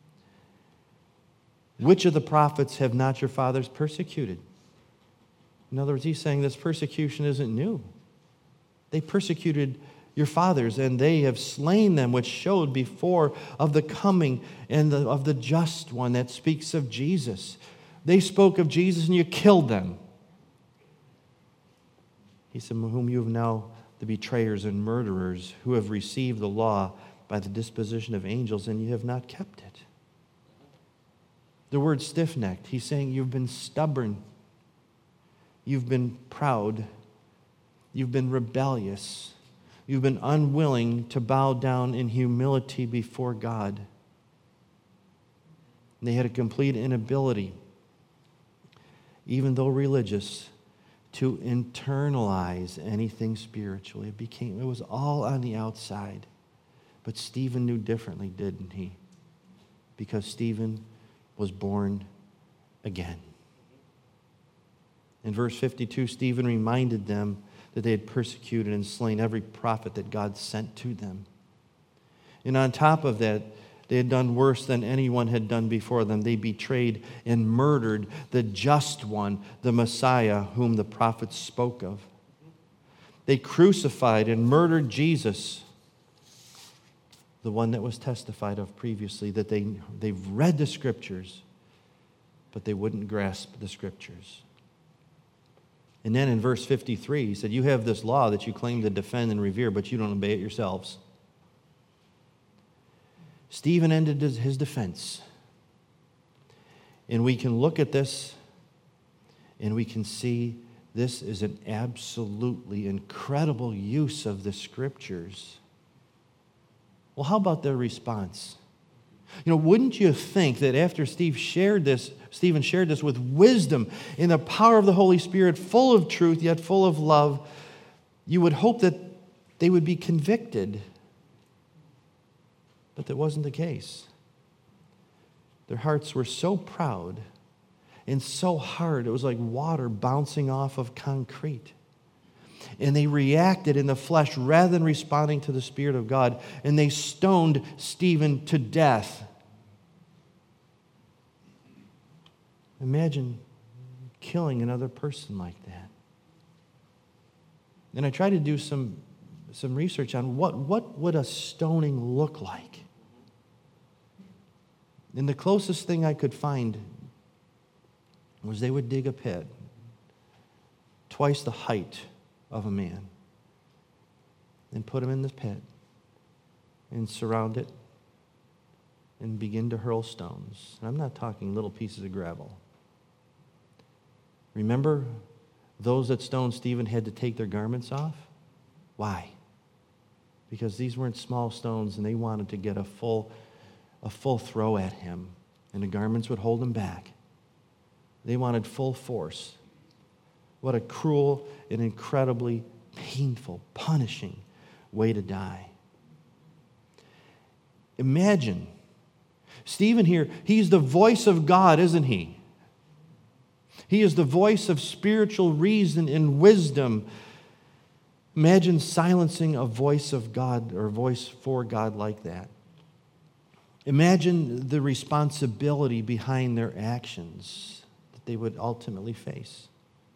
Which of the prophets have not your fathers persecuted? In other words, he's saying this persecution isn't new. They persecuted your fathers, and they have slain them, which showed before of the coming and the, of the just one that speaks of Jesus. They spoke of Jesus, and you killed them. He said, whom you have now the betrayers and murderers, who have received the law by the disposition of angels, and you have not kept it. The word stiff-necked, he's saying you've been stubborn. You've been proud. You've been rebellious. You've been unwilling to bow down in humility before God. And they had a complete inability, even though religious, to internalize anything spiritually. It became, it was all on the outside. But Stephen knew differently, didn't he? Because Stephen was born again. In verse fifty-two, Stephen reminded them that they had persecuted and slain every prophet that God sent to them. And on top of that, they had done worse than anyone had done before them. They betrayed and murdered the just one, the Messiah, whom the prophets spoke of. They crucified and murdered Jesus, the one that was testified of previously, that they, they've read the Scriptures, but they wouldn't grasp the Scriptures. And then in verse fifty-three, he said, you have this law that you claim to defend and revere, but you don't obey it yourselves. Stephen ended his defense. And we can look at this and we can see this is an absolutely incredible use of the Scriptures. Well, how about their response? You know, wouldn't you think that after Steve shared this, Stephen shared this with wisdom in the power of the Holy Spirit, full of truth yet full of love, you would hope that they would be convicted. But that wasn't the case. Their hearts were so proud and so hard. It was like water bouncing off of concrete. And they reacted in the flesh rather than responding to the Spirit of God. And they stoned Stephen to death. Imagine killing another person like that. And I tried to do some, some research on what, what would a stoning look like. And the closest thing I could find was they would dig a pit twice the height of a man and put him in the pit and surround it and begin to hurl stones. And I'm not talking little pieces of gravel. Remember, those that stoned Stephen had to take their garments off? Why? Because these weren't small stones, and they wanted to get a full, a full throw at him, and the garments would hold him back. They wanted full force. What a cruel and incredibly painful, punishing way to die. Imagine, Stephen here, he's the voice of God, isn't he? He is the voice of spiritual reason and wisdom. Imagine silencing a voice of God or a voice for God like that. Imagine the responsibility behind their actions that they would ultimately face.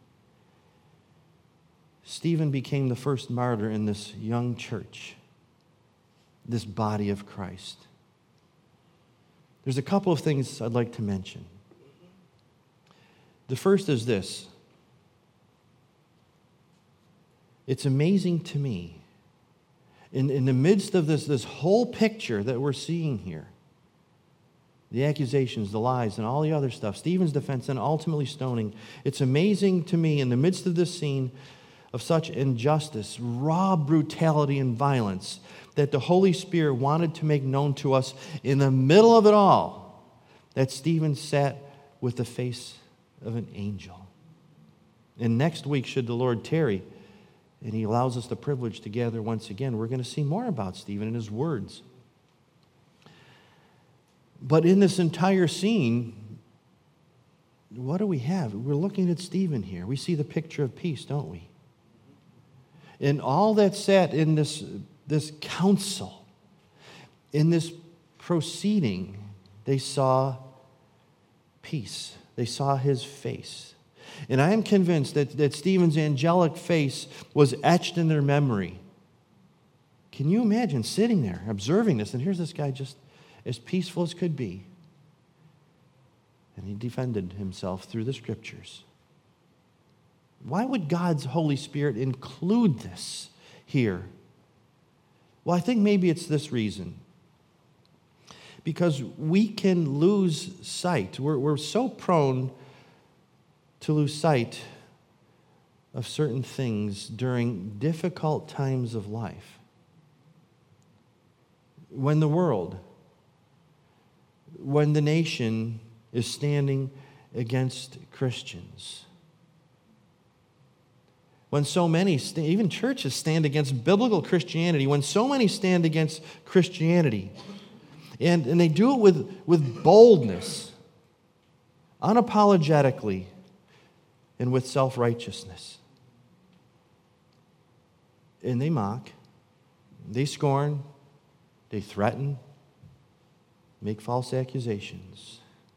Stephen became the first martyr in this young church, this body of Christ. There's a couple of things I'd like to mention. The first is this. It's amazing to me, in, in the midst of this, this whole picture that we're seeing here, the accusations, the lies, and all the other stuff, Stephen's defense, and ultimately stoning, it's amazing to me in the midst of this scene of such injustice, raw brutality and violence that the Holy Spirit wanted to make known to us in the middle of it all, that Stephen sat with the face of an angel. And next week, should the Lord tarry, and he allows us the privilege to gather once again, we're going to see more about Stephen and his words. But in this entire scene, what do we have? We're looking at Stephen here. We see the picture of peace, don't we? And all that sat in this, this council, in this proceeding, they saw peace. They saw his face. And I am convinced that, that Stephen's angelic face was etched in their memory. Can you imagine sitting there, observing this, and here's this guy just as peaceful as could be. And he defended himself through the Scriptures. Why would God's Holy Spirit include this here? Well, I think maybe it's this reason. Because we can lose sight. We're, we're so prone to lose sight of certain things during difficult times of life. When the world, when the nation is standing against Christians. When so many, even churches, stand against biblical Christianity. When so many stand against Christianity. And, and they do it with, with boldness, unapologetically, and with self-righteousness. And they mock, they scorn, they threaten, make false accusations.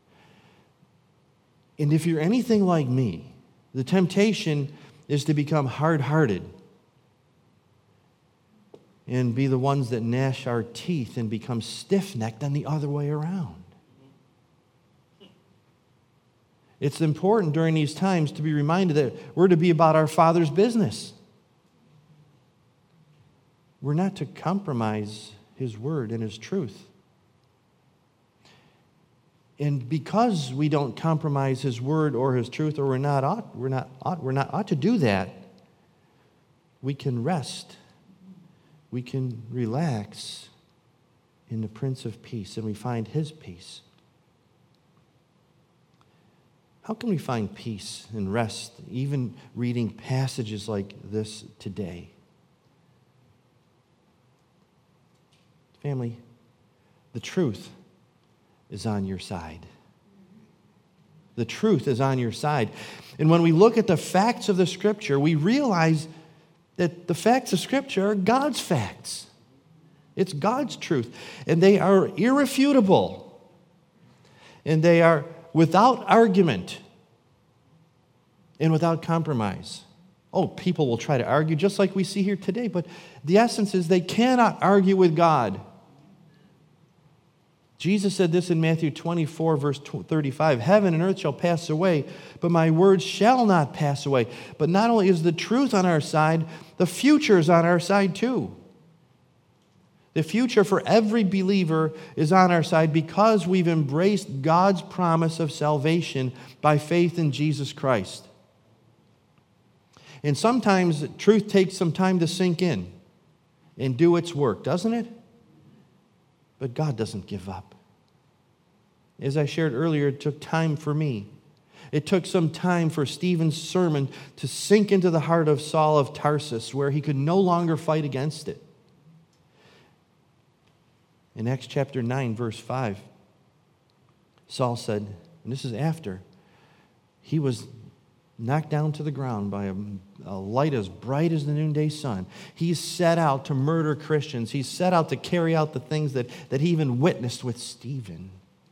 And if you're anything like me, the temptation is to become hard-hearted and be the ones that gnash our teeth and become stiff-necked and the other way around. It's important during these times to be reminded that we're to be about our Father's business. We're not to compromise His word and His truth. And because we don't compromise His word or His truth, or we're not ought, we're not ought, we're not ought to do that, we can rest. We can relax in the Prince of Peace, and we find His peace. How can we find peace and rest, even reading passages like this today? Family, the truth is on your side. The truth is on your side. And when we look at the facts of the Scripture, we realize that the facts of Scripture are God's facts. It's God's truth. And they are irrefutable. And they are without argument and without compromise. Oh, people will try to argue just like we see here today, but the essence is they cannot argue with God. Jesus said this in Matthew twenty-four, verse thirty-five, "Heaven and earth shall pass away, but my words shall not pass away." But not only is the truth on our side, the future is on our side too. The future for every believer is on our side because we've embraced God's promise of salvation by faith in Jesus Christ. And sometimes truth takes some time to sink in and do its work, doesn't it? But God doesn't give up. As I shared earlier, it took time for me. It took some time for Stephen's sermon to sink into the heart of Saul of Tarsus, where he could no longer fight against it. In Acts chapter nine, verse five, Saul said, and this is after, he was knocked down to the ground by a, a light as bright as the noonday sun. He's set out to murder Christians. He's set out to carry out the things that, that he even witnessed with Stephen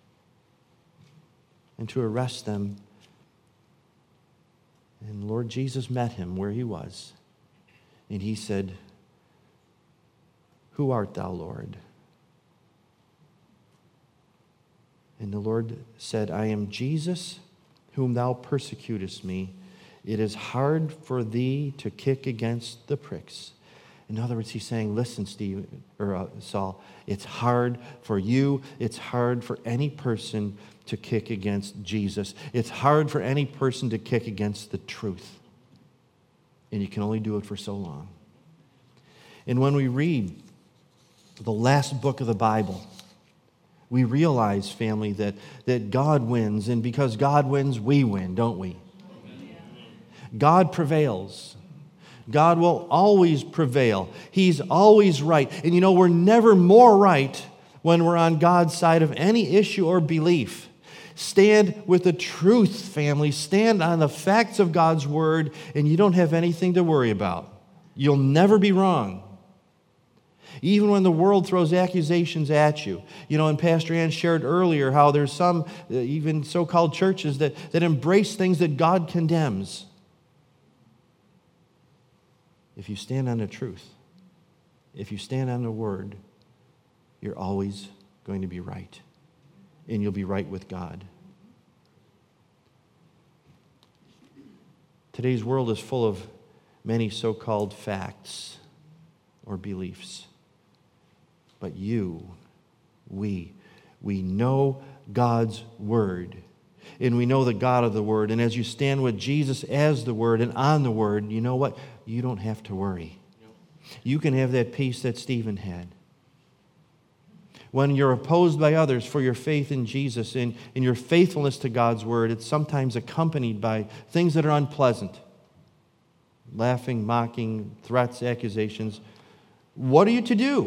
and to arrest them. And Lord Jesus met him where he was. And he said, "Who art thou, Lord?" And the Lord said, "I am Jesus, whom thou persecutest me. It is hard for thee to kick against the pricks." In other words, he's saying, listen, Steve, or uh, Saul, it's hard for you. It's hard for any person to kick against Jesus. It's hard for any person to kick against the truth. And you can only do it for so long. And when we read the last book of the Bible, we realize, family, that, that God wins, and because God wins, we win, don't we? Amen. God prevails. God will always prevail. He's always right. And you know, we're never more right when we're on God's side of any issue or belief. Stand with the truth, family. Stand on the facts of God's word, and you don't have anything to worry about. You'll never be wrong. Even when the world throws accusations at you. You know, and Pastor Ann shared earlier how there's some, uh, even so-called churches, that, that embrace things that God condemns. If you stand on the truth, if you stand on the word, you're always going to be right. And you'll be right with God. Today's world is full of many so-called facts or beliefs. But you, we, we know God's word. And we know the God of the word. And as you stand with Jesus as the word and on the word, you know what? You don't have to worry. You can have that peace that Stephen had. When you're opposed by others for your faith in Jesus and, and your faithfulness to God's word, it's sometimes accompanied by things that are unpleasant. Laughing, mocking, threats, accusations. What are you to do?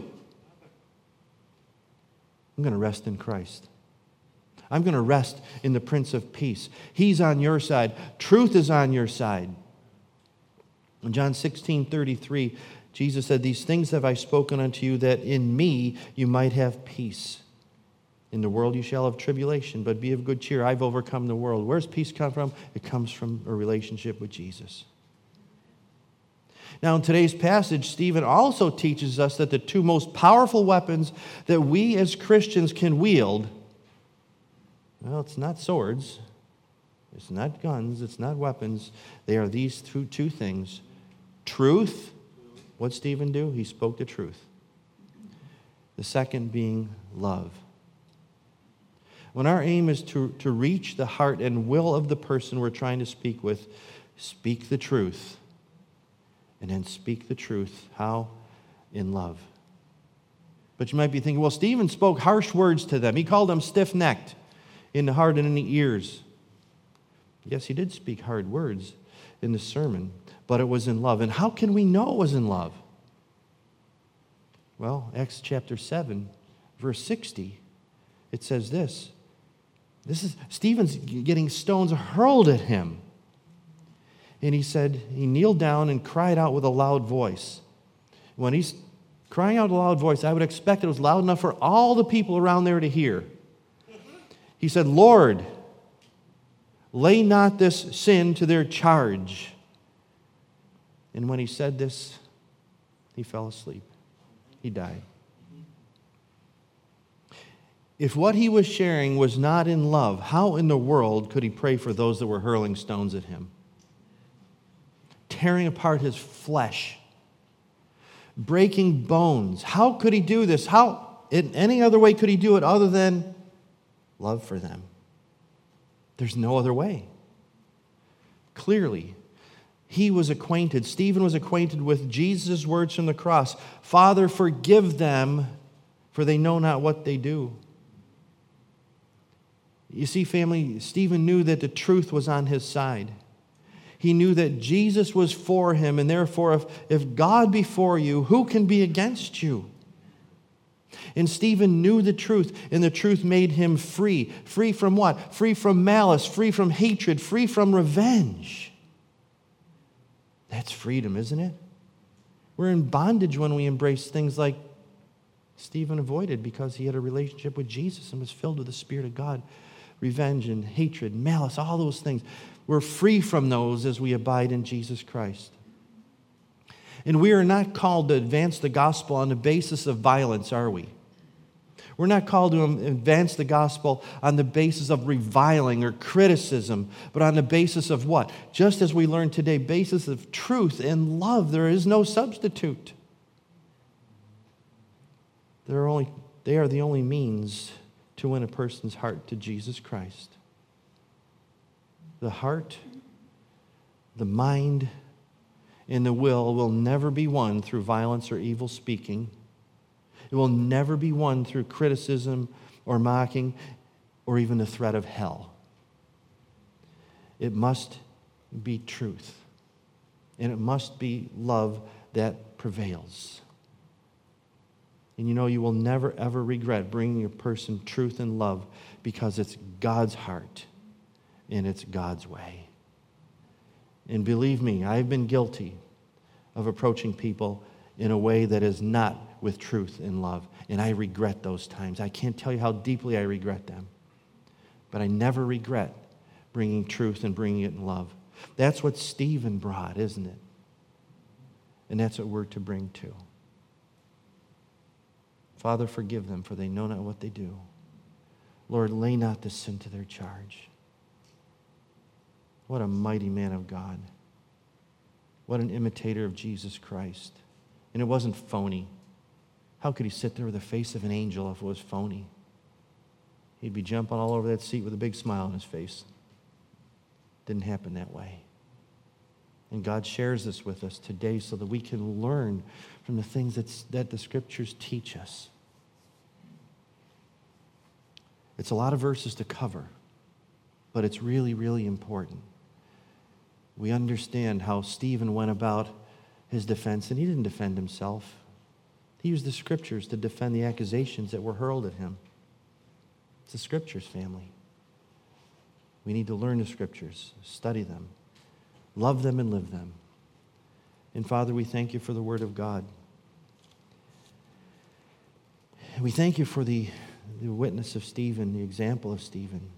I'm going to rest in Christ. I'm going to rest in the Prince of Peace. He's on your side. Truth is on your side. In John sixteen thirty-three, Jesus said, "These things have I spoken unto you, that in me you might have peace. In the world you shall have tribulation, but be of good cheer. I've overcome the world." Where's peace come from? It comes from a relationship with Jesus. Now, in today's passage, Stephen also teaches us that the two most powerful weapons that we as Christians can wield, well, it's not swords, it's not guns, it's not weapons. They are these two, two things. Truth. What did Stephen do? He spoke the truth. The second being love. When our aim is to, to reach the heart and will of the person we're trying to speak with, speak the truth. And then speak the truth. How? In love. But you might be thinking, well, Stephen spoke harsh words to them. He called them stiff-necked in the heart and in the ears. Yes, he did speak hard words in the sermon, but it was in love. And how can we know it was in love? Well, Acts chapter seven, verse sixty, it says this. This is Stephen's getting stones hurled at him. And he said, he kneeled down and cried out with a loud voice. When he's crying out with a loud voice, I would expect it was loud enough for all the people around there to hear. He said, Lord, lay not this sin to their charge. And when he said this, he fell asleep. He died. If what he was sharing was not in love, how in the world could he pray for those that were hurling stones at him? Tearing apart his flesh, breaking bones. How could he do this? How, in any other way could he do it other than love for them? There's no other way. Clearly, he was acquainted, Stephen was acquainted with Jesus' words from the cross. Father, forgive them, for they know not what they do. You see, family, Stephen knew that the truth was on his side. He knew that Jesus was for him, and therefore, if, if God be for you, who can be against you? And Stephen knew the truth, and the truth made him free. Free from what? Free from malice, free from hatred, free from revenge. That's freedom, isn't it? We're in bondage when we embrace things like Stephen avoided because he had a relationship with Jesus and was filled with the Spirit of God. Revenge and hatred, malice, all those things. We're free from those as we abide in Jesus Christ. And we are not called to advance the gospel on the basis of violence, are we? We're not called to advance the gospel on the basis of reviling or criticism, but on the basis of what? Just as we learned today, basis of truth and love. There is no substitute. There are only, they are the only means to win a person's heart to Jesus Christ. The heart, the mind, and the will will never be won through violence or evil speaking. It will never be won through criticism or mocking or even the threat of hell. It must be truth. And it must be love that prevails. And you know, you will never, ever regret bringing a person truth and love because it's God's heart and it's God's way. And believe me, I've been guilty of approaching people in a way that is not with truth and love. And I regret those times. I can't tell you how deeply I regret them. But I never regret bringing truth and bringing it in love. That's what Stephen brought, isn't it? And that's what we're to bring too. Father, forgive them, for they know not what they do. Lord, lay not this sin to their charge. What a mighty man of God. What an imitator of Jesus Christ. And it wasn't phony. How could he sit there with the face of an angel if it was phony? He'd be jumping all over that seat with a big smile on his face. Didn't happen that way. And God shares this with us today so that we can learn from the things that's, that the Scriptures teach us. It's a lot of verses to cover, but it's really, really important. We understand how Stephen went about his defense, and he didn't defend himself. He used the Scriptures to defend the accusations that were hurled at him. It's the Scriptures, family. We need to learn the Scriptures, study them, love them, and live them. And Father, we thank you for the Word of God. We thank you for the, the witness of Stephen, the example of Stephen.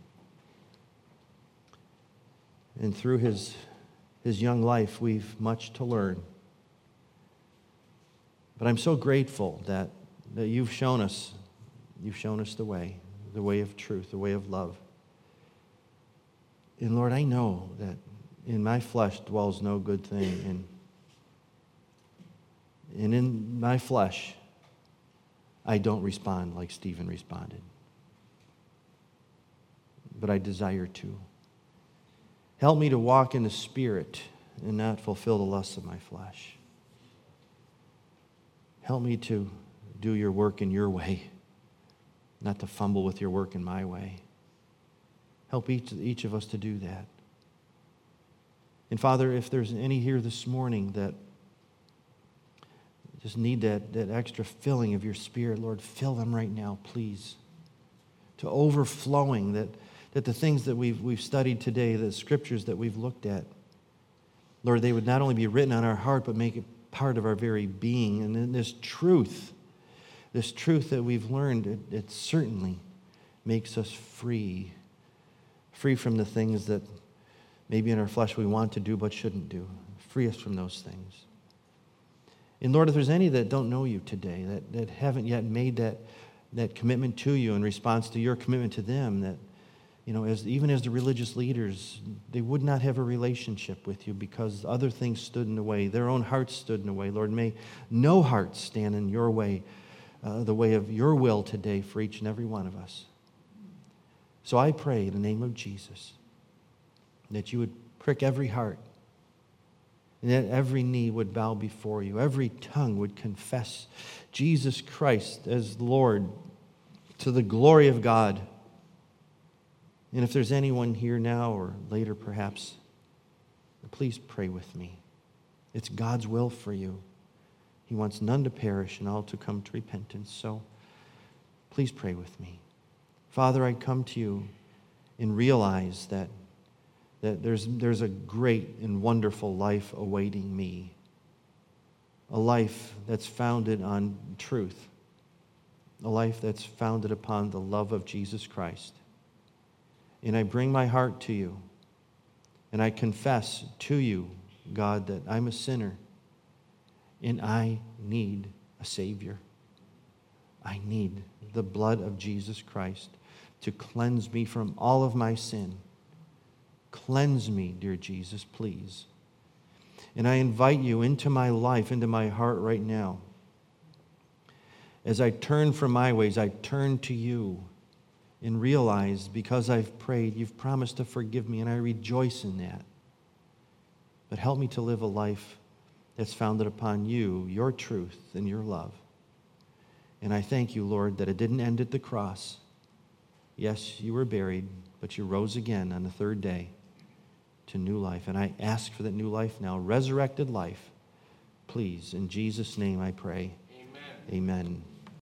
And through his, his young life, we've much to learn. But I'm so grateful that, that you've shown us, you've shown us the way, the way of truth, the way of love. And Lord, I know that in my flesh dwells no good thing. And, and in my flesh, I don't respond like Stephen responded. But I desire to. Help me to walk in the Spirit and not fulfill the lusts of my flesh. Help me to do your work in your way, not to fumble with your work in my way. Help each, each of us to do that. And Father, if there's any here this morning that just need that, that extra filling of your Spirit, Lord, fill them right now, please. To overflowing, that, that the things that we've, we've studied today, the scriptures that we've looked at, Lord, they would not only be written on our heart, but make it part of our very being. And in this truth, this truth that we've learned, it, it certainly makes us free, free from the things that maybe in our flesh we want to do but shouldn't do. Free us from those things. And Lord, if there's any that don't know you today, that, that haven't yet made that, that commitment to you in response to your commitment to them, that, you know, as even as the religious leaders, they would not have a relationship with you because other things stood in the way. Their own hearts stood in the way. Lord, may no heart stand in your way, uh, the way of your will today for each and every one of us. So I pray in the name of Jesus that you would prick every heart, and that every knee would bow before you, every tongue would confess Jesus Christ as Lord to the glory of God. And if there's anyone here now or later perhaps, please pray with me. It's God's will for you. He wants none to perish and all to come to repentance. So please pray with me. Father, I come to you and realize that, that there's, there's a great and wonderful life awaiting me. A life that's founded on truth. A life that's founded upon the love of Jesus Christ. And I bring my heart to you. And I confess to you, God, that I'm a sinner. And I need a Savior. I need the blood of Jesus Christ to cleanse me from all of my sin. Cleanse me, dear Jesus, please. And I invite you into my life, into my heart right now. As I turn from my ways, I turn to you and realize because I've prayed, you've promised to forgive me, and I rejoice in that. But help me to live a life that's founded upon you, your truth, and your love. And I thank you, Lord, that it didn't end at the cross. Yes, you were buried, but you rose again on the third day to new life. And I ask for that new life now, resurrected life. Please, in Jesus' name I pray. Amen. Amen.